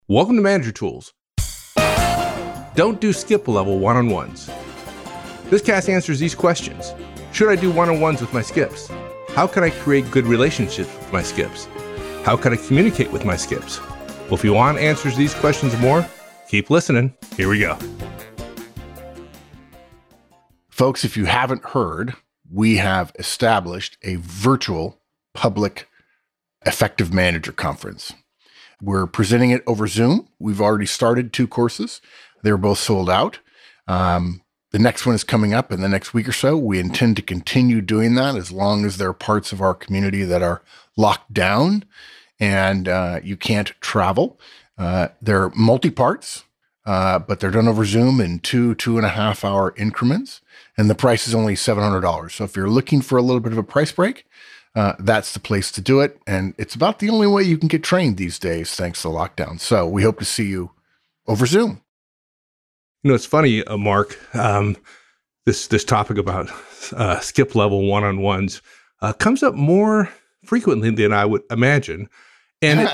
Welcome to Manager Tools. Don't do skip level one-on-ones. This cast answers these questions. Should I do one-on-ones with my skips? How can I create good relationships with my skips? How can I communicate with my skips? Well, if you want answers to these questions and more, keep listening. Here we go. Folks, if you haven't heard, we have established a virtual public effective manager conference. We're presenting it over Zoom. We've already started 2 courses. They're both sold out. The next one is coming up in the next week or so. We intend to continue doing that as long as there are parts of our community that are locked down and you can't travel. They're multi-parts, but they're done over Zoom in 2.5 hour increments. And the price is only $700. So if you're looking for a little bit of a price break, that's the place to do it. And it's about the only way you can get trained these days, thanks to lockdown. So we hope to see you over Zoom. You know, it's funny, Mark, this topic about skip level one-on-ones comes up more frequently than I would imagine. And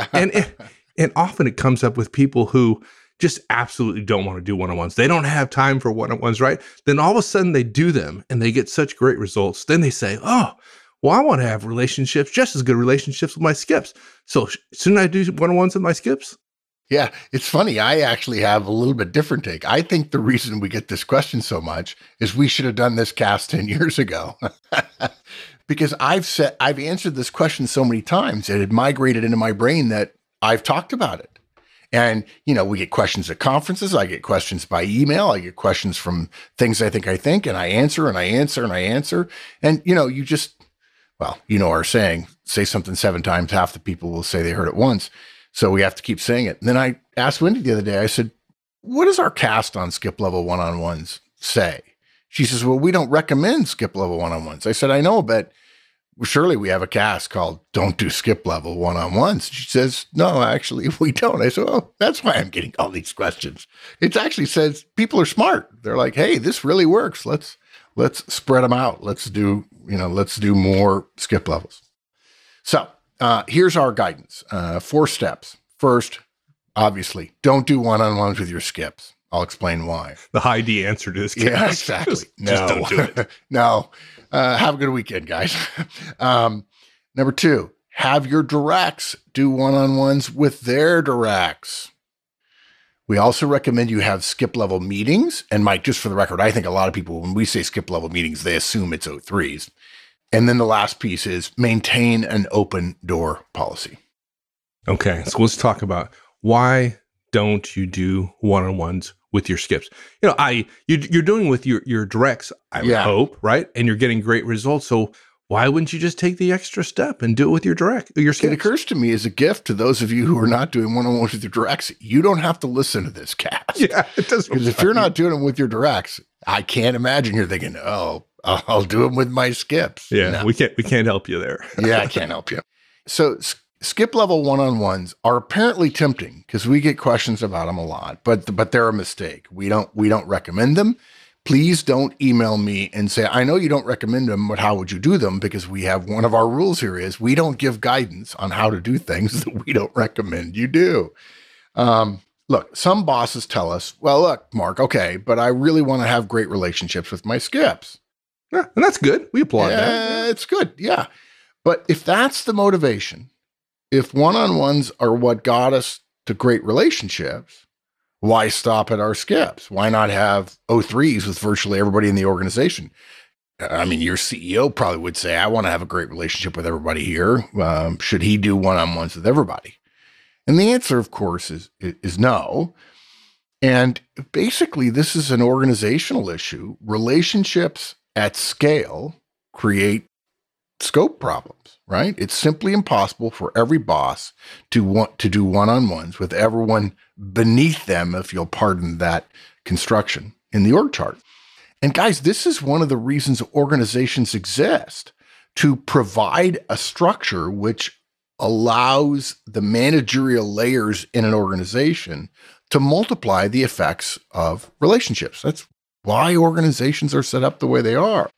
often it comes up with people who just absolutely don't want to do one-on-ones. They don't have time for one-on-ones, right? Then all of a sudden they do them and they get such great results. Then they say, oh, well, I want to have relationships, just as good relationships with my skips. So shouldn't I do one-on-ones with my skips? Yeah, it's funny. I actually have a little bit different take. I think the reason we get this question so much is we should have done this cast 10 years ago. Because I've answered this question so many times, it had migrated into my brain that I've talked about it. And, you know, we get questions at conferences. I get questions by email. I get questions from things I think, and I answer, and I answer, and I answer. And, you know, well, you know our saying, say something 7 times, half the people will say they heard it once. So we have to keep saying it. And then I asked Wendy the other day, I said, what does our cast on skip level one-on-ones say? She says, well, we don't recommend skip level one-on-ones. I said, I know, but surely we have a cast called Don't Do Skip Level One-on-Ones. She says, no, actually we don't. I said, oh, that's why I'm getting all these questions. It actually says people are smart. They're like, hey, this really works. Let's spread them out. Let's do more skip levels. So here's our guidance. 4 steps. First, obviously, don't do one-on-ones with your skips. I'll explain why. The high D answer to this. Yeah, exactly. Just don't do it. No. Have a good weekend, guys. Number 2, have your directs do one-on-ones with their directs. We also recommend you have skip level meetings. And Mike, just for the record, I think a lot of people, when we say skip level meetings, they assume it's O3s. And then the last piece is maintain an open door policy. Okay, so let's talk about why don't you do one-on-ones with your skips? You know, you're doing with your directs, I would hope, right? And you're getting great results. So why wouldn't you just take the extra step and do it with your skips? It occurs to me as a gift to those of you who are not doing one-on-ones with your directs, you don't have to listen to this cast. Yeah, it does. Because if you're not doing them with your directs, I can't imagine you're thinking, oh, I'll do them with my skips. Yeah, no. we can't help you there. Yeah, I can't help you. So skip level one-on-ones are apparently tempting because we get questions about them a lot, but they're a mistake. We don't recommend them. Please don't email me and say, I know you don't recommend them, but how would you do them? Because we have one of our rules here is we don't give guidance on how to do things that we don't recommend you do. Look, some bosses tell us, well, look, Mark, okay, but I really want to have great relationships with my skips. Yeah, and that's good. We applaud that. It's good. Yeah. But if that's the motivation, if one-on-ones are what got us to great relationships, why stop at our skips? Why not have O3s with virtually everybody in the organization? I mean, your CEO probably would say, I want to have a great relationship with everybody here. Should he do one-on-ones with everybody? And the answer, of course, is no. And basically, this is an organizational issue. Relationships at scale create scope problems, right? It's simply impossible for every boss to want to do one-on-ones with everyone beneath them, if you'll pardon that construction, in the org chart. And guys, this is one of the reasons organizations exist, to provide a structure which allows the managerial layers in an organization to multiply the effects of relationships. That's why organizations are set up the way they are.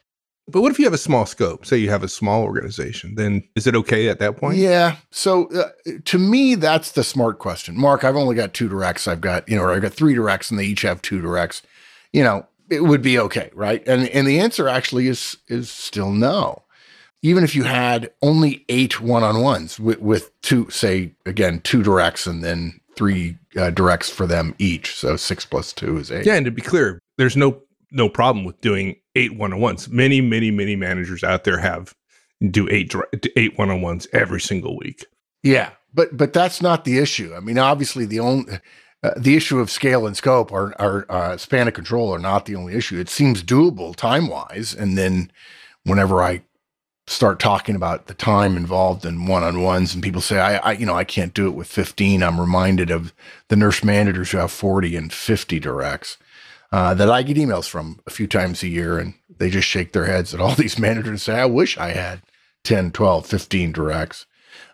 But what if you have a small scope? Say you have a small organization, then is it okay at that point? Yeah. So to me, that's the smart question. Mark, I've only got 2 directs. I've got 3 directs and they each have 2 directs. It would be okay, right? And the answer actually is still no. Even if you had only 8 one-on-ones with 2, say, again, 2 directs and then 3 directs for them each. So 6 plus 2 is 8. Yeah. And to be clear, there's no problem with doing 8 one-on-ones. Many, many, many managers out there do 8 one-on-ones every single week. Yeah. But that's not the issue. I mean, obviously the issue of scale and scope are span of control are not the only issue. It seems doable time-wise. And then whenever I start talking about the time involved in one-on-ones and people say, I can't do it with 15. I'm reminded of the nurse managers who have 40 and 50 directs that I get emails from a few times a year. And they just shake their heads at all these managers and say, I wish I had 10, 12, 15 directs.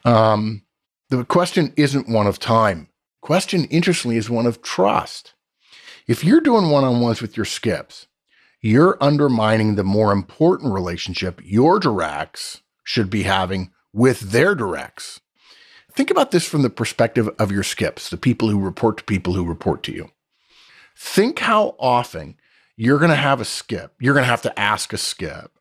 The question isn't one of time. Question, interestingly, is one of trust. If you're doing one-on-ones with your skips, you're undermining the more important relationship your directs should be having with their directs. Think about this from the perspective of your skips, the people who report to people who report to you. Think how often you're going to have a skip. You're going to have to ask a skip.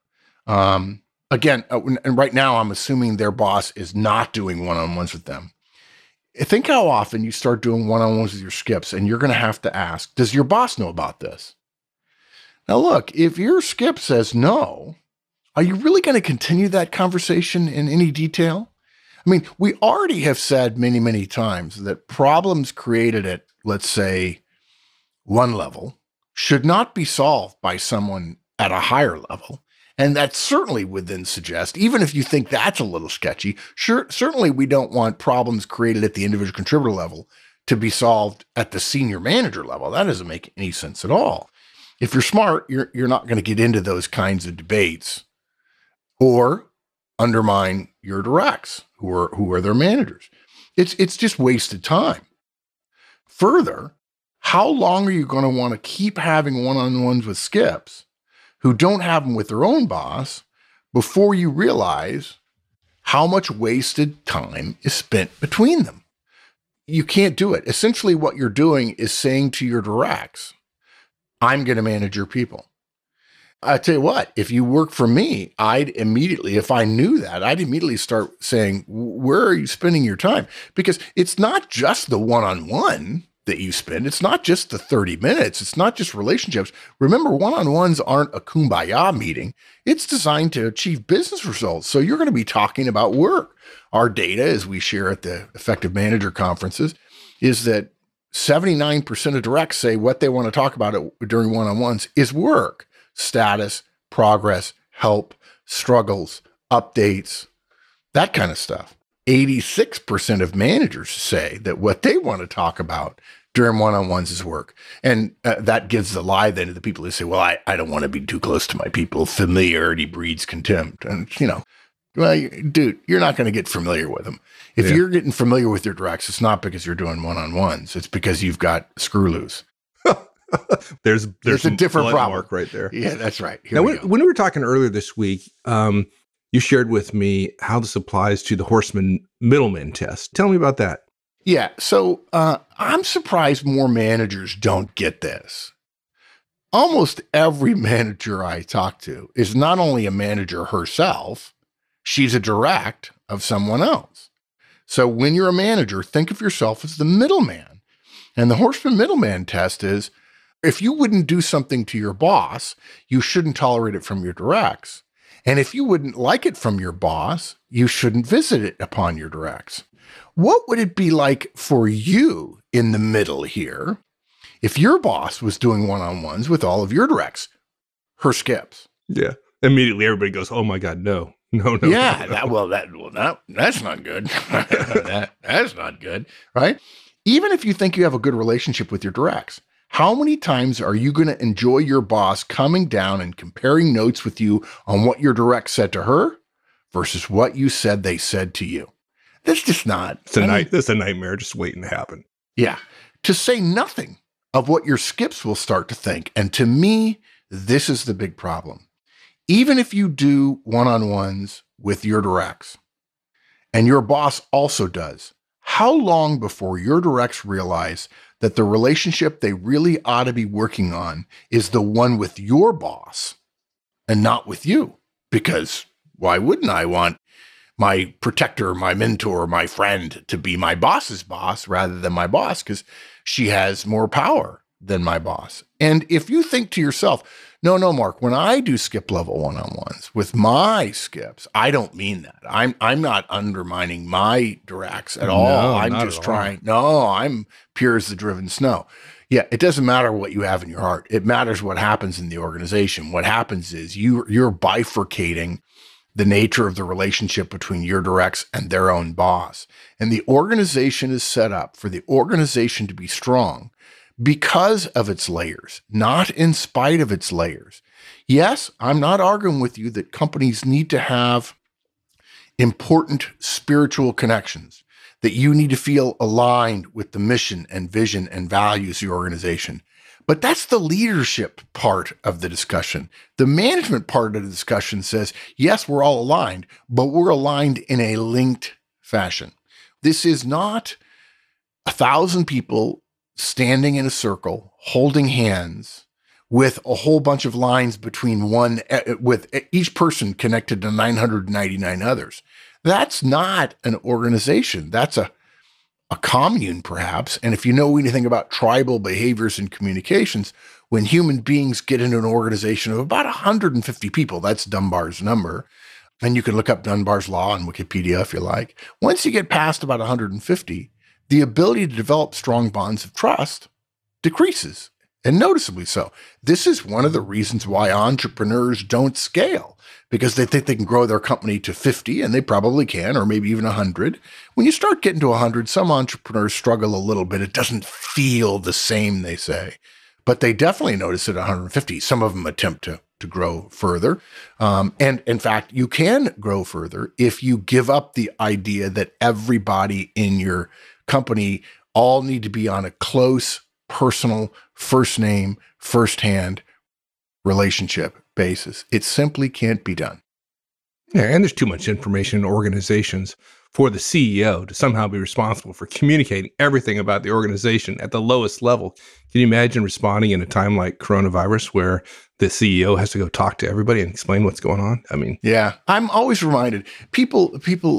Again, and right now I'm assuming their boss is not doing one-on-ones with them. Think how often you start doing one-on-ones with your skips and you're going to have to ask, does your boss know about this? Now, look, if your skip says no, are you really going to continue that conversation in any detail? I mean, we already have said many, many times that problems created at, let's say, one level should not be solved by someone at a higher level. And that certainly would then suggest, even if you think that's a little sketchy, certainly we don't want problems created at the individual contributor level to be solved at the senior manager level. That doesn't make any sense at all. If you're smart, you're not going to get into those kinds of debates or undermine your directs who are their managers. It's just wasted time. Further, how long are you going to want to keep having one-on-ones with skips who don't have them with their own boss before you realize how much wasted time is spent between them? You can't do it. Essentially, what you're doing is saying to your directs, I'm going to manage your people. I tell you what, if you work for me, if I knew that, I'd immediately start saying, where are you spending your time? Because it's not just the one-on-one that you spend. It's not just the 30 minutes. It's not just relationships. Remember, one-on-ones aren't a kumbaya meeting. It's designed to achieve business results. So you're going to be talking about work. Our data, as we share at the Effective Manager conferences, is that 79% of directs say what they want to talk about during one-on-ones is work, status, progress, help, struggles, updates, that kind of stuff. 86% of managers say that what they want to talk about during one-on-ones is work. And that gives the lie then to the people who say, well, I don't want to be too close to my people. Familiarity breeds contempt. And, well, dude, you're not going to get familiar with them. If you're getting familiar with your directs, it's not because you're doing one-on-ones. It's because you've got screw loose. There's a different problem mark right there. Yeah, that's right. Now, when we were talking earlier this week, you shared with me how this applies to the Horstman Middleman test. Tell me about that. Yeah. So I'm surprised more managers don't get this. Almost every manager I talk to is not only a manager herself, she's a direct of someone else. So when you're a manager, think of yourself as the middleman. And the Horstman Middleman test is, if you wouldn't do something to your boss, you shouldn't tolerate it from your directs. And if you wouldn't like it from your boss, you shouldn't visit it upon your directs. What would it be like for you in the middle here if your boss was doing one-on-ones with all of your directs, her skips? Yeah. Immediately everybody goes, oh my God, no. Yeah, no. That's not good. That's not good, right? Even if you think you have a good relationship with your directs, how many times are you going to enjoy your boss coming down and comparing notes with you on what your direct said to her versus what you said they said to you? That's just not. That's a nightmare just waiting to happen. Yeah. To say nothing of what your skips will start to think. And to me, this is the big problem. even if you do one-on-ones with your directs and your boss also does, how long before your directs realize that the relationship they really ought to be working on is the one with your boss and not with you? Because why wouldn't I want my protector, my mentor, my friend to be my boss's boss rather than my boss, because she has more power than my boss? And if you think to yourself, no, Mark, when I do skip level one-on-ones with my skips, I don't mean that. I'm not undermining my directs at all. No, I'm not just at all. trying. No, I'm pure as the driven snow. Yeah, it doesn't matter what you have in your heart. It matters what happens in the organization. What happens is you're bifurcating the nature of the relationship between your directs and their own boss. And the organization is set up for the organization to be strong because of its layers, not in spite of its layers. Yes, I'm not arguing with you that companies need to have important spiritual connections, that you need to feel aligned with the mission and vision and values of your organization. But that's the leadership part of the discussion. The management part of the discussion says, yes, we're all aligned, but we're aligned in a linked fashion. This is not 1,000 people standing in a circle, holding hands with a whole bunch of lines between with each person connected to 999 others. That's not an organization. That's a commune, perhaps. And if you know anything about tribal behaviors and communications, when human beings get into an organization of about 150 people, that's Dunbar's number. And you can look up Dunbar's law on Wikipedia if you like. Once you get past about 150, the ability to develop strong bonds of trust decreases, and noticeably so. This is one of the reasons why entrepreneurs don't scale, because they think they can grow their company to 50, and they probably can, or maybe even 100. When you start getting to 100, some entrepreneurs struggle a little bit. It doesn't feel the same, they say, but they definitely notice it at 150. Some of them attempt to grow further. And in fact, you can grow further if you give up the idea that everybody in your company all need to be on a close, personal, first name, firsthand relationship basis. It simply can't be done. Yeah, and there's too much information in organizations for the CEO to somehow be responsible for communicating everything about the organization at the lowest level. Can you imagine responding in a time like coronavirus where the CEO has to go talk to everybody and explain what's going on? I mean, yeah, I'm always reminded. People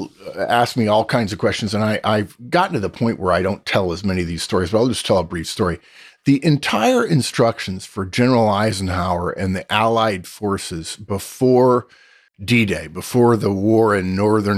ask me all kinds of questions, and I've gotten to the point where I don't tell as many of these stories, but I'll just tell a brief story. The entire instructions for General Eisenhower and the Allied forces before D-Day, before the war in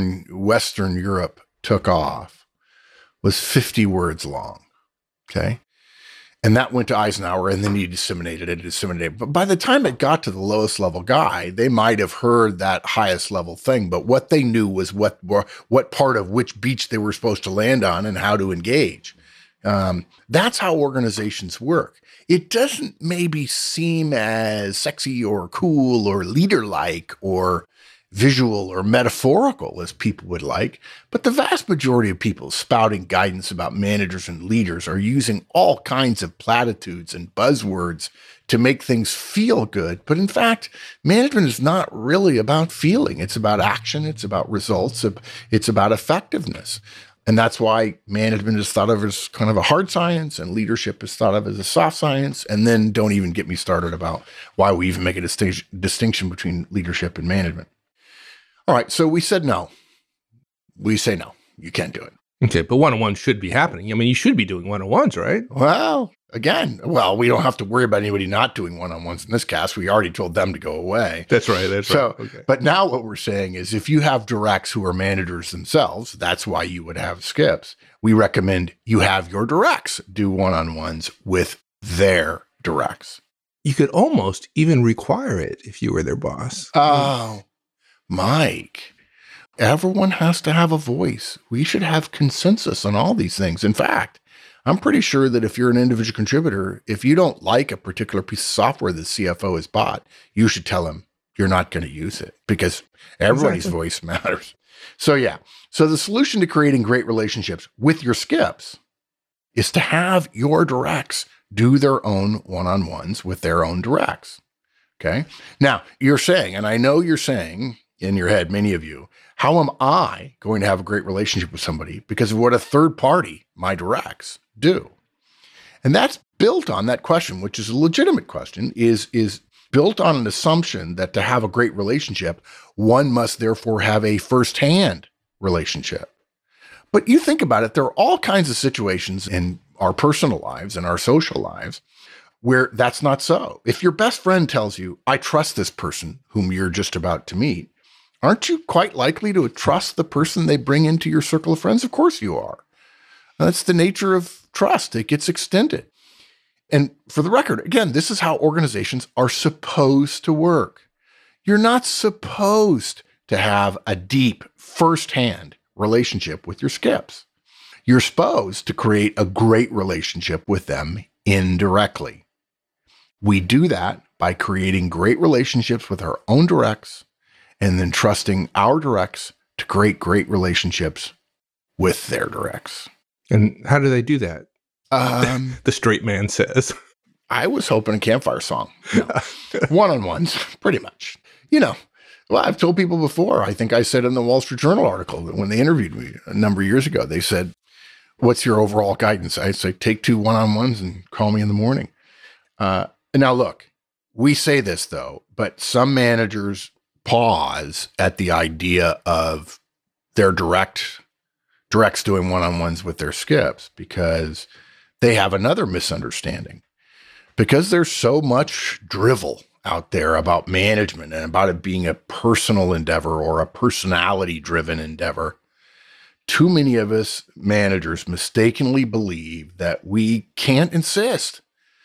Western Europe took off, was 50 words long, okay? And that went to Eisenhower, and then he disseminated it. But by the time it got to the lowest level guy, they might have heard that highest level thing, but what they knew was what part of which beach they were supposed to land on and how to engage. That's how organizations work. It doesn't maybe seem as sexy or cool or leader-like or visual or metaphorical as people would like, but the vast majority of people spouting guidance about managers and leaders are using all kinds of platitudes and buzzwords to make things feel good. But in fact, management is not really about feeling. It's about action. It's about results. It's about effectiveness. And that's why management is thought of as kind of a hard science and leadership is thought of as a soft science. And then don't even get me started about why we even make a distinction between leadership and management. All right, so we said no. We say no, you can't do it. okay, but one-on-ones should be happening. I mean, you should be doing one-on-ones, right? Well, again, we don't have to worry about anybody not doing one-on-ones in this cast. We already told them to go away. That's right. Right. Okay. But now what we're saying is if you have directs who are managers themselves, that's why you would have skips. We recommend you have your directs do one-on-ones with their directs. You could almost even require it if you were their boss. Oh, Mike, everyone has to have a voice. We should have consensus on all these things. In fact, I'm pretty sure that if you're an individual contributor, if you don't like a particular piece of software the CFO has bought, you should tell him you're not going to use it because everybody's voice matters. So yeah. So the solution to creating great relationships with your skips is to have your directs do their own one-on-ones with their own directs. Okay. Now you're saying, and I know you're saying in your head, many of you, how am I going to have a great relationship with somebody because of what a third party, my directs, do? And that's built on that question, which is a legitimate question, is built on an assumption that to have a great relationship, one must therefore have a firsthand relationship. But you think about it, there are all kinds of situations in our personal lives and our social lives where that's not so. If your best friend tells you, I trust this person whom you're just about to meet, aren't you quite likely to trust the person they bring into your circle of friends? Of course you are. That's the nature of trust. It gets extended. And for the record, again, this is how organizations are supposed to work. You're not supposed to have a deep firsthand relationship with your skips. You're supposed to create a great relationship with them indirectly. We do that by creating great relationships with our own directs and then trusting our directs to create great relationships with their directs. And how do they do that? The straight man says. I was hoping a campfire song. No. One-on-ones, pretty much. Well, I've told people before, I think I said in the Wall Street Journal article that when they interviewed me a number of years ago, they said, what's your overall guidance? I say, take 2 one-on-ones and call me in the morning. Now, look, we say this, though, but some managers pause at the idea of their directs doing one-on-ones with their skips because they have another misunderstanding. Because there's so much drivel out there about management and about it being a personal endeavor or a personality-driven endeavor, too many of us managers mistakenly believe that we can't insist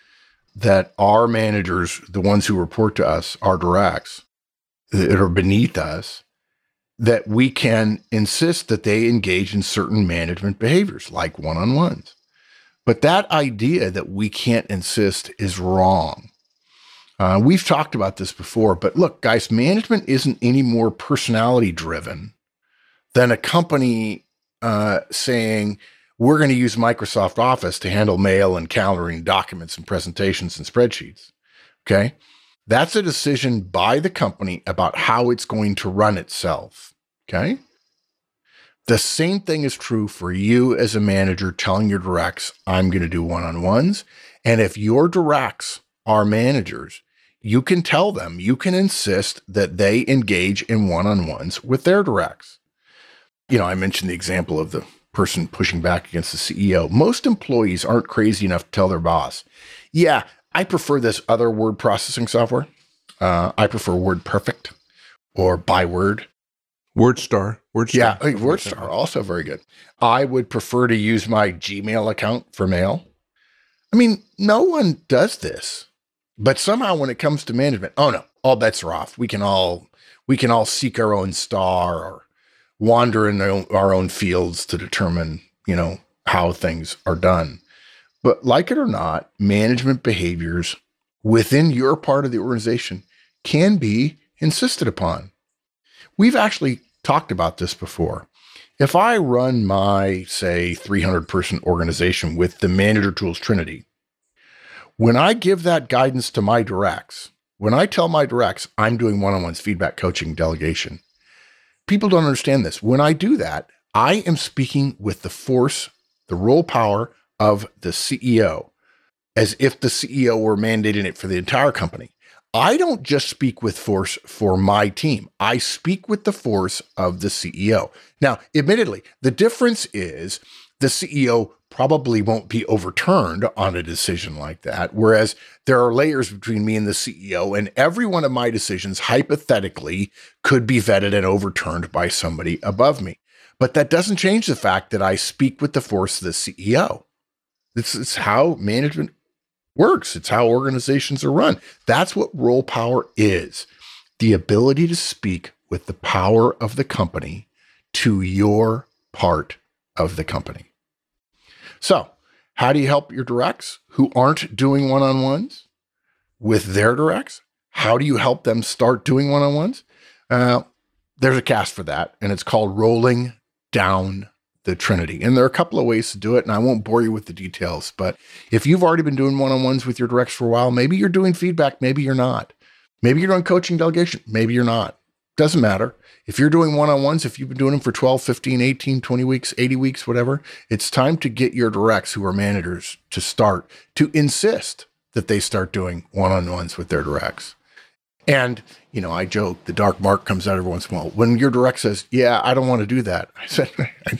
that our managers, the ones who report to us, our directs, that are beneath us, that we can insist that they engage in certain management behaviors like one-on-ones. But that idea that we can't insist is wrong. We've talked about this before, but look, guys, management isn't any more personality driven than a company saying, we're going to use Microsoft Office to handle mail and calendaring documents and presentations and spreadsheets. Okay. That's a decision by the company about how it's going to run itself. Okay. The same thing is true for you as a manager telling your directs, I'm going to do one-on-ones. And if your directs are managers, you can tell them, you can insist that they engage in one-on-ones with their directs. I mentioned the example of the person pushing back against the CEO. Most employees aren't crazy enough to tell their boss, yeah, I prefer this other word processing software. I prefer WordPerfect or Byword. WordStar. Yeah, WordStar, also very good. I would prefer to use my Gmail account for mail. I mean, no one does this. But somehow when it comes to management, oh no, all bets are off. We can all seek our own star or wander in our own fields to determine, how things are done. But like it or not, management behaviors within your part of the organization can be insisted upon. We've actually talked about this before. If I run my, say, 300-person organization with the Manager Tools Trinity, when I give that guidance to my directs, when I tell my directs I'm doing one-on-ones, feedback, coaching, delegation, people don't understand this. When I do that, I am speaking with the force, the role power of the CEO, as if the CEO were mandating it for the entire company. I don't just speak with force for my team. I speak with the force of the CEO. Now, admittedly, the difference is the CEO probably won't be overturned on a decision like that, whereas there are layers between me and the CEO, and every one of my decisions hypothetically could be vetted and overturned by somebody above me. But that doesn't change the fact that I speak with the force of the CEO. This is how management works. It's how organizations are run. That's what role power is. The ability to speak with the power of the company to your part of the company. So, how do you help your directs who aren't doing one-on-ones with their directs? How do you help them start doing one-on-ones? There's a cast for that, and it's called Rolling Down the Trinity. And there are a couple of ways to do it, and I won't bore you with the details. But if you've already been doing one-on-ones with your directs for a while, maybe you're doing feedback, maybe you're not. Maybe you're doing coaching delegation. Maybe you're not. Doesn't matter. If you're doing one-on-ones, if you've been doing them for 12, 15, 18, 20 weeks, 80 weeks, whatever, it's time to get your directs who are managers to insist that they start doing one-on-ones with their directs. And, I joke, the dark mark comes out every once in a while. When your direct says, yeah, I don't want to do that. I said,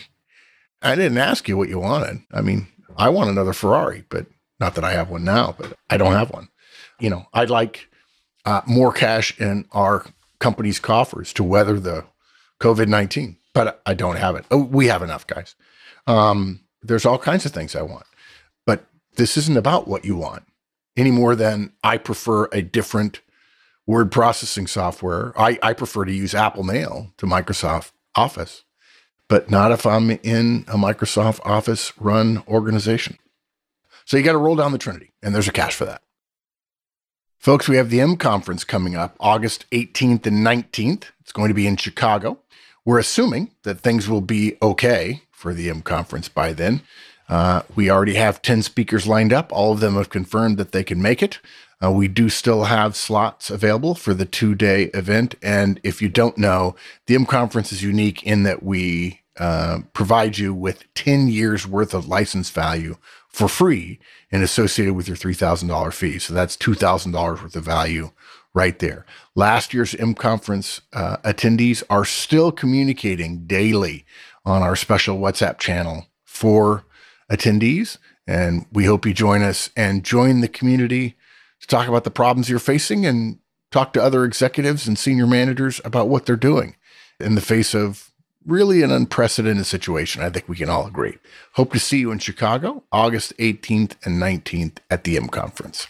I didn't ask you what you wanted. I mean, I want another Ferrari, but not that I have one now, but I don't have one. I'd like more cash in our company's coffers to weather the COVID-19, but I don't have it. Oh, we have enough, guys. There's all kinds of things I want, but this isn't about what you want any more than I prefer a different word processing software. I prefer to use Apple Mail to Microsoft Office, but not if I'm in a Microsoft Office run organization. So you got to roll down the Trinity, and there's a cache for that. Folks, we have the M Conference coming up August 18th and 19th. It's going to be in Chicago. We're assuming that things will be okay for the M Conference by then. We already have 10 speakers lined up. All of them have confirmed that they can make it. We do still have slots available for the 2-day event. And if you don't know, the M Conference is unique in that we provide you with 10 years worth of license value for free and associated with your $3,000 fee. So that's $2,000 worth of value right there. Last year's M Conference attendees are still communicating daily on our special WhatsApp channel for attendees. And we hope you join us and join the community to talk about the problems you're facing and talk to other executives and senior managers about what they're doing in the face of really an unprecedented situation. I think we can all agree. Hope to see you in Chicago, August 18th and 19th at the M Conference.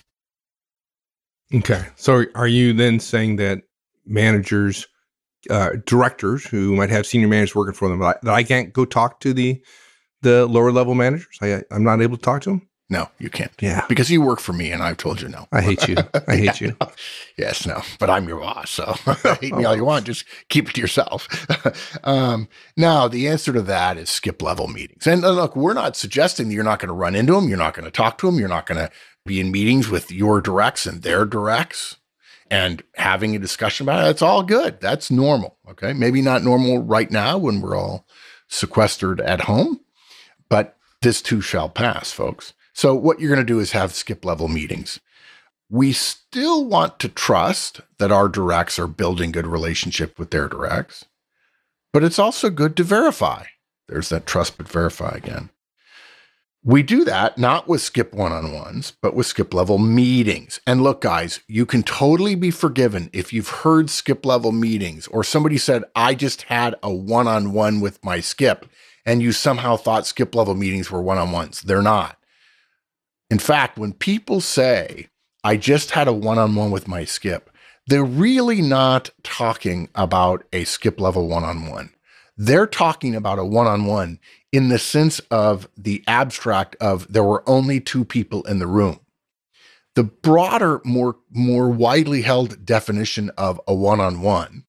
Okay. So are you then saying that managers, directors who might have senior managers working for them, that I can't go talk to the lower level managers? I'm not able to talk to them? No, you can't. Yeah. Because you work for me and I've told you no. I hate you. I hate you. Yes, no. But I'm your boss, so hate me all you want. Just keep it to yourself. Now, the answer to that is skip level meetings. And look, we're not suggesting that you're not going to run into them. You're not going to talk to them. You're not going to be in meetings with your directs and their directs and having a discussion about it. That's all good. That's normal. Okay. Maybe not normal right now when we're all sequestered at home, but this too shall pass, folks. So what you're going to do is have skip level meetings. We still want to trust that our directs are building good relationship with their directs, but it's also good to verify. There's that trust but verify again. We do that not with skip one-on-ones, but with skip level meetings. And look, guys, you can totally be forgiven if you've heard skip level meetings or somebody said, I just had a one-on-one with my skip, and you somehow thought skip level meetings were one-on-ones. They're not. In fact, when people say, I just had a one-on-one with my skip, they're really not talking about a skip level one-on-one. They're talking about a one-on-one in the sense of the abstract of there were only two people in the room. The broader, more widely held definition of a one-on-one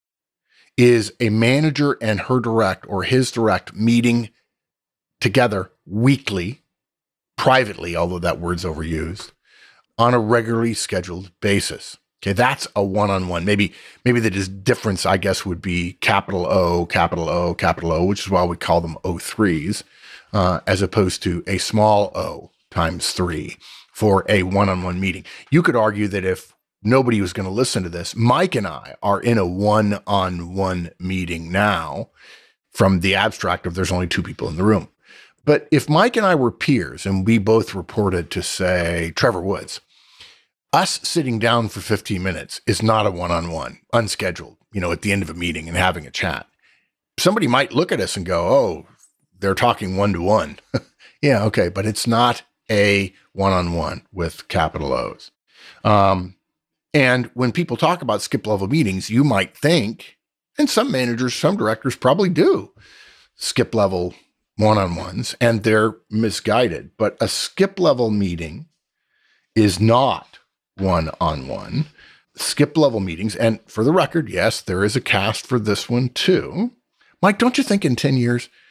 is a manager and her direct or his direct meeting together weekly, privately, although that word's overused, on a regularly scheduled basis. Okay, that's a one-on-one. Maybe the difference, I guess, would be capital O, capital O, capital O, which is why we call them O3s, as opposed to a small o times 3 for a one-on-one meeting. You could argue that if nobody was going to listen to this, Mike and I are in a one-on-one meeting now from the abstract of there's only two people in the room. But if Mike and I were peers and we both reported to, say, Trevor Woods, us sitting down for 15 minutes is not a one-on-one, unscheduled, at the end of a meeting and having a chat. Somebody might look at us and go, oh, they're talking one-to-one. Yeah, okay, but it's not a one-on-one with capital O's. And when people talk about skip level meetings, you might think, and some managers, some directors probably do, skip level one-on-ones, and they're misguided. But a skip level meeting is not one-on-one. Skip level meetings, and for the record, yes, there is a cast for this one too. Mike, don't you think in 10 years,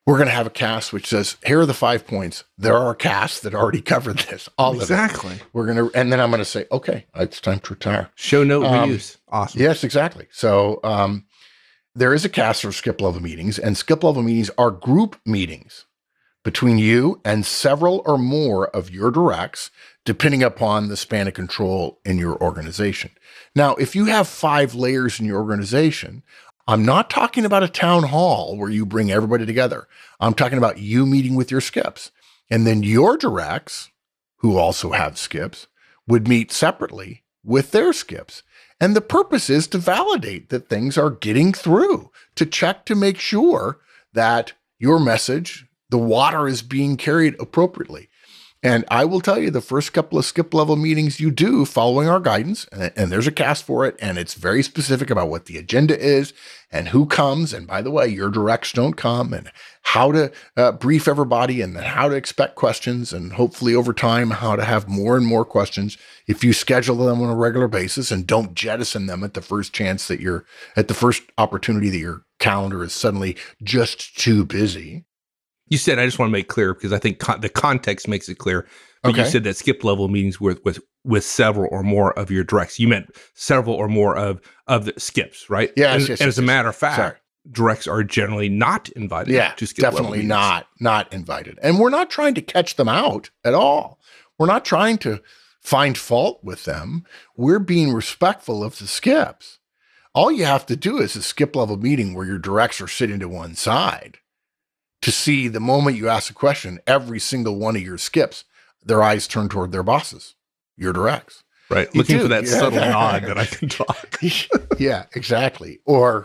we're going to have a cast which says, here are the 5 points. There are casts that already covered this. All exactly. of it. We're going to, and then I'm going to say, okay, it's time to retire. Show note reuse. Awesome. Yes, exactly. So there is a cast for skip level meetings, and skip level meetings are group meetings between you and several or more of your directs, depending upon the span of control in your organization. Now, if you have 5 layers in your organization, I'm not talking about a town hall where you bring everybody together. I'm talking about you meeting with your skips. And then your directs, who also have skips, would meet separately with their skips. And the purpose is to validate that things are getting through, to check to make sure that your message, the water, is being carried appropriately. And I will tell you, the first couple of skip level meetings you do following our guidance, and there's a cast for it, and it's very specific about what the agenda is and who comes. And by the way, your directs don't come, and how to brief everybody, and then how to expect questions, and hopefully over time, how to have more and more questions if you schedule them on a regular basis and don't jettison them at the first chance that at the first opportunity that your calendar is suddenly just too busy. You said, I just want to make clear, because I think the context makes it clear. But you said that skip level meetings with several or more of your directs. You meant several or more of the skips, right? Yes, and as a matter of fact, directs are generally not invited to skip level meetings. Definitely not invited. And we're not trying to catch them out at all. We're not trying to find fault with them. We're being respectful of the skips. All you have to do is a skip level meeting where your directs are sitting to one side, to see the moment you ask a question, every single one of your skips, their eyes turn toward their bosses, your directs. Right. Looking for that subtle nod that I can talk. Yeah, exactly. Or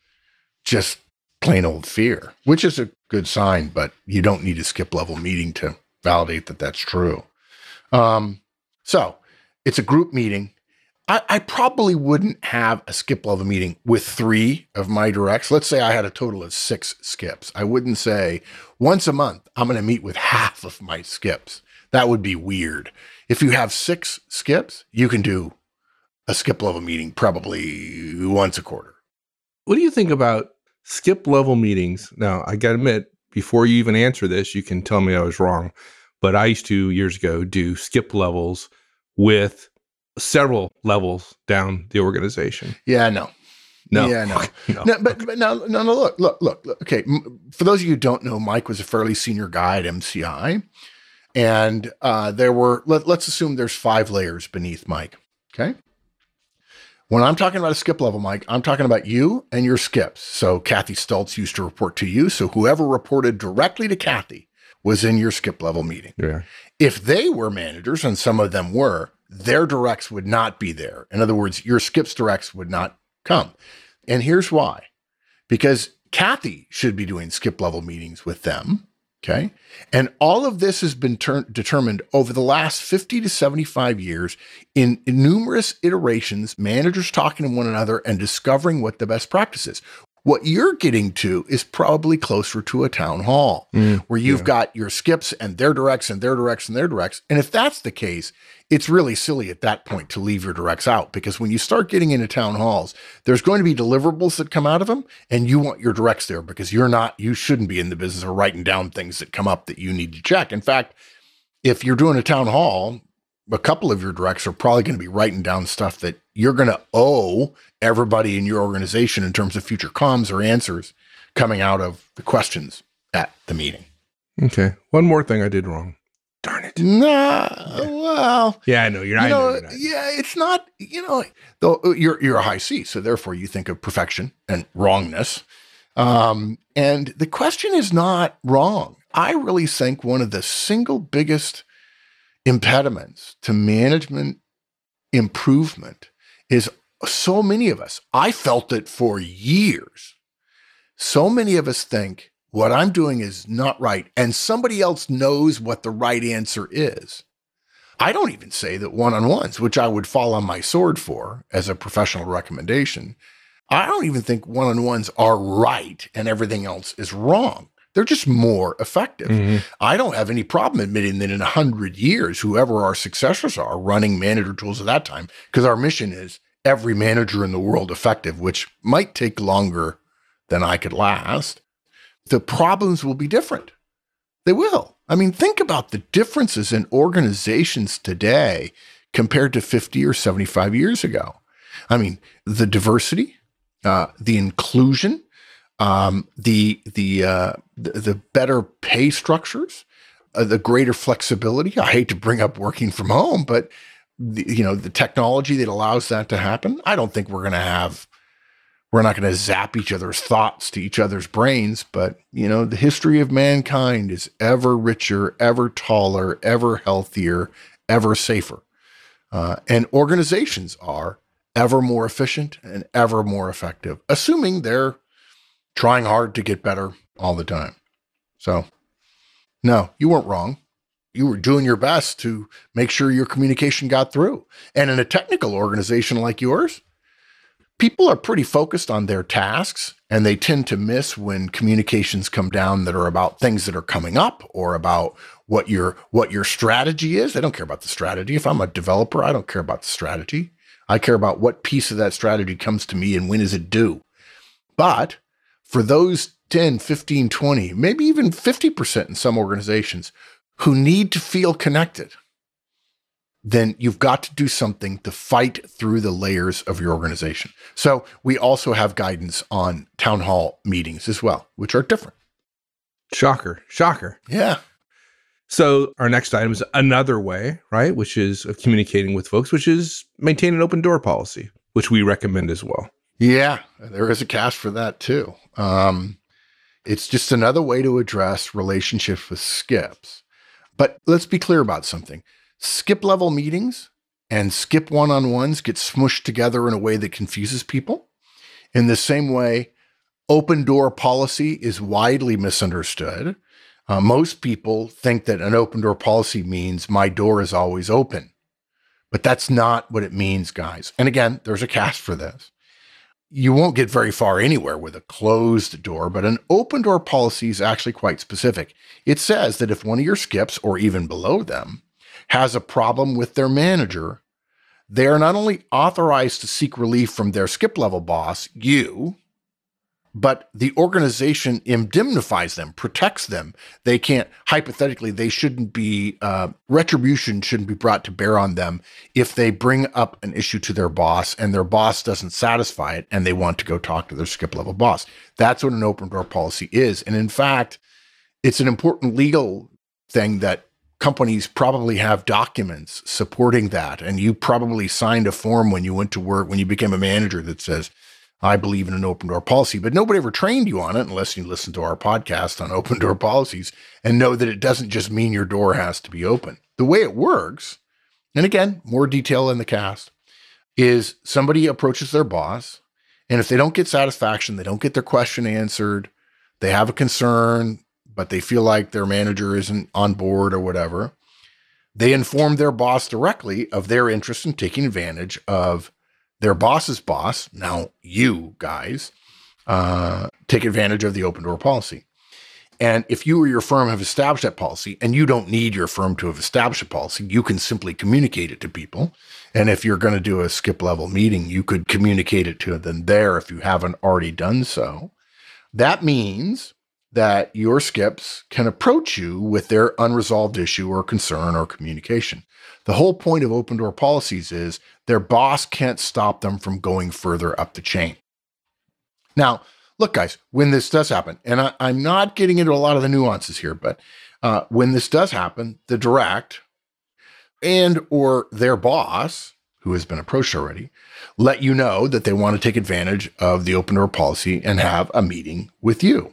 just plain old fear, which is a good sign, but you don't need a skip level meeting to validate that that's true. So it's a group meeting. I probably wouldn't have a skip level meeting with 3 of my directs. Let's say I had a total of 6 skips. I wouldn't say once a month, I'm going to meet with half of my skips. That would be weird. If you have 6 skips, you can do a skip level meeting probably once a quarter. What do you think about skip level meetings? Now, I got to admit, before you even answer this, you can tell me I was wrong. But I used to, years ago, do skip levels with several levels down the organization. Yeah, no. No. Yeah, no. But no, look. Okay, for those of you who don't know, Mike was a fairly senior guy at MCI. And there were, let's assume there's 5 layers beneath Mike, okay? When I'm talking about a skip level, Mike, I'm talking about you and your skips. So Kathy Stultz used to report to you. So whoever reported directly to Kathy was in your skip level meeting. Yeah. If they were managers, and some of them were, their directs would not be there. In other words, your skips directs would not come. And here's why. Because Kathy should be doing skip level meetings with them. Okay. And all of this has been determined over the last 50 to 75 years in numerous iterations, managers talking to one another and discovering what the best practice is. What you're getting to is probably closer to a town hall where you've got your skips and their directs and their directs and their directs. And if that's the case, it's really silly at that point to leave your directs out, because when you start getting into town halls, there's going to be deliverables that come out of them, and you want your directs there because you shouldn't be in the business of writing down things that come up that you need to check. In fact, if you're doing a town hall, a couple of your directs are probably going to be writing down stuff that you're going to owe everybody in your organization in terms of future comms or answers coming out of the questions at the meeting. Okay. One more thing I did wrong. Darn it. Well. Yeah, I know. You're not. Yeah, it's not, though you're a high C, so therefore you think of perfection and wrongness. And the question is not wrong. I really think one of the single biggest impediments to management improvement is so many of us, I felt it for years. So many of us think what I'm doing is not right, and somebody else knows what the right answer is. I don't even say that one-on-ones, which I would fall on my sword for as a professional recommendation, I don't even think one-on-ones are right and everything else is wrong. They're just more effective. Mm-hmm. I don't have any problem admitting that in 100 years, whoever our successors are running manager tools at that time, because our mission is every manager in the world effective, which might take longer than I could last. the problems will be different. They will. I mean, think about the differences in organizations today compared to 50 or 75 years ago. I mean, the diversity, the inclusion, the better pay structures, the greater flexibility. I hate to bring up working from home, but the technology that allows that to happen. I don't think we're not going to zap each other's thoughts to each other's brains, but the history of mankind is ever richer, ever taller, ever healthier, ever safer. And organizations are ever more efficient and ever more effective, assuming they're trying hard to get better all the time. So, no, you weren't wrong. You were doing your best to make sure your communication got through. And in a technical organization like yours, people are pretty focused on their tasks, and they tend to miss when communications come down that are about things that are coming up or about what your strategy is. They don't care about the strategy. If I'm a developer, I don't care about the strategy. I care about what piece of that strategy comes to me and when is it due. But for those 10, 15, 20, maybe even 50% in some organizations who need to feel connected, then you've got to do something to fight through the layers of your organization. So we also have guidance on town hall meetings as well, which are different. Shocker. Yeah. So our next item is another way, right, which is of communicating with folks, which is maintain an open door policy, which we recommend as well. Yeah, there is a cast for that too. It's just another way to address relationships with skips. But let's be clear about something. Skip level meetings and skip one-on-ones get smushed together in a way that confuses people. In the same way, open door policy is widely misunderstood. Most people think that an open door policy means my door is always open, but that's not what it means, guys. And again, there's a cast for this. You won't get very far anywhere with a closed door, but an open door policy is actually quite specific. It says that if one of your skips, or even below them, has a problem with their manager, they are not only authorized to seek relief from their skip level boss, you, but the organization indemnifies them, protects them. They can't, hypothetically, retribution shouldn't be brought to bear on them if they bring up an issue to their boss and their boss doesn't satisfy it and they want to go talk to their skip level boss. That's what an open door policy is. And in fact, it's an important legal thing that companies probably have documents supporting that. And you probably signed a form when you went to work, when you became a manager, that says, I believe in an open door policy, but nobody ever trained you on it unless you listen to our podcast on open door policies and know that it doesn't just mean your door has to be open. The way it works, and again, more detail in the cast, is somebody approaches their boss, and if they don't get satisfaction, they don't get their question answered, they have a concern, but they feel like their manager isn't on board or whatever, they inform their boss directly of their interest in taking advantage of their boss's boss, now you guys, take advantage of the open door policy. And if you or your firm have established that policy, and you don't need your firm to have established a policy, you can simply communicate it to people. And if you're going to do a skip level meeting, you could communicate it to them there if you haven't already done so. That means that your skips can approach you with their unresolved issue or concern or communication. The whole point of open door policies is their boss can't stop them from going further up the chain. Now, look, guys, when this does happen, and I'm not getting into a lot of the nuances here, but when this does happen, the direct and or their boss, who has been approached already, let you know that they want to take advantage of the open door policy and have a meeting with you.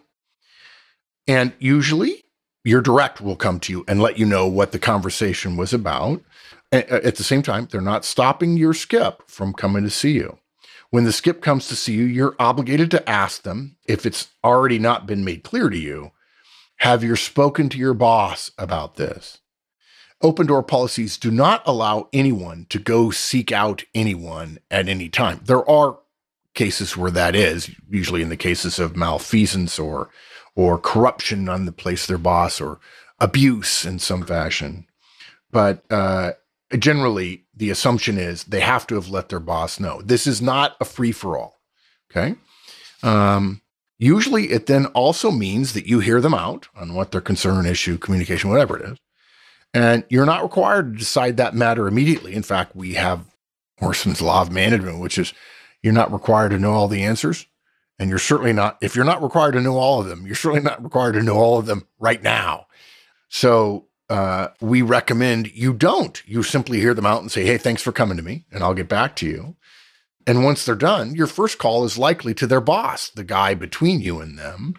And usually your direct will come to you and let you know what the conversation was about. At the same time, they're not stopping your skip from coming to see you. When the skip comes to see you, you're obligated to ask them, if it's already not been made clear to you, have you spoken to your boss about this? Open door policies do not allow anyone to go seek out anyone at any time. There are cases where that is, usually in the cases of malfeasance or corruption on the place of their boss or abuse in some fashion. But generally, the assumption is they have to have let their boss know. This is not a free-for-all, okay? Usually it then also means that you hear them out on what their concern, issue, communication, whatever it is. And you're not required to decide that matter immediately. In fact, we have Horstman's Law of Management, which is you're not required to know all the answers. And you're certainly not, if you're not required to know all of them, you're certainly not required to know all of them right now. So we recommend you don't. You simply hear them out and say, hey, thanks for coming to me, and I'll get back to you. And once they're done, your first call is likely to their boss, the guy between you and them.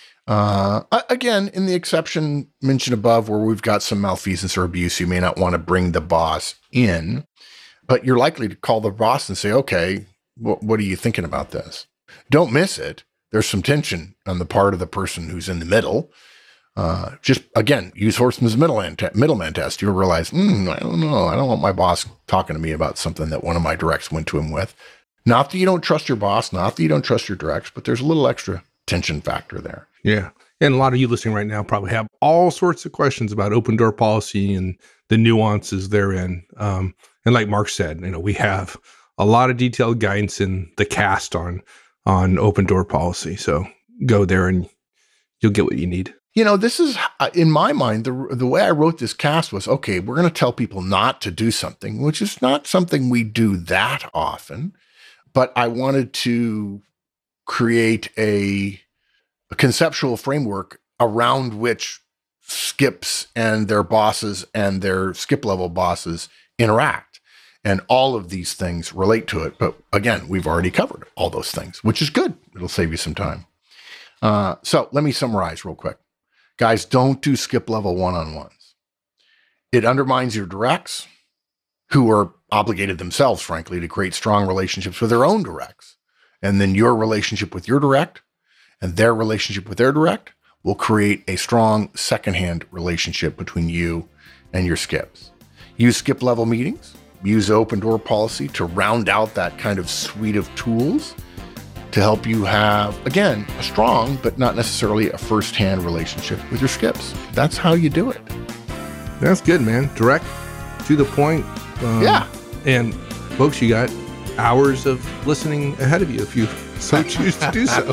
Again, in the exception mentioned above, where we've got some malfeasance or abuse, you may not want to bring the boss in, but you're likely to call the boss and say, okay, what are you thinking about this? Don't miss it. There's some tension on the part of the person who's in the middle. Just, again, use Horstman's middleman test. You'll realize, I don't know. I don't want my boss talking to me about something that one of my directs went to him with. Not that you don't trust your boss, not that you don't trust your directs, but there's a little extra tension factor there. Yeah. And a lot of you listening right now probably have all sorts of questions about open door policy and the nuances therein. And like Mark said, we have a lot of detailed guidance in the cast on open door policy. So go there and you'll get what you need. This is, in my mind, the way I wrote this cast was, okay, we're going to tell people not to do something, which is not something we do that often, but I wanted to create a conceptual framework around which skips and their bosses and their skip level bosses interact. And all of these things relate to it. But again, we've already covered all those things, which is good. It'll save you some time. So let me summarize real quick. Guys, don't do skip level one-on-ones. It undermines your directs, who are obligated themselves, frankly, to create strong relationships with their own directs. And then your relationship with your direct and their relationship with their direct will create a strong secondhand relationship between you and your skips. Use skip level meetings. Use open door policy to round out that kind of suite of tools to help you have, again, a strong, but not necessarily a first-hand relationship with your skips. That's how you do it. That's good, man. Direct, to the point. Yeah. And folks, you got hours of listening ahead of you if you so choose to do so.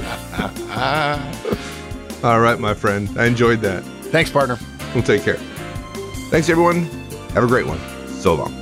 All right, my friend. I enjoyed that. Thanks, partner. We'll take care. Thanks, everyone. Have a great one. So long.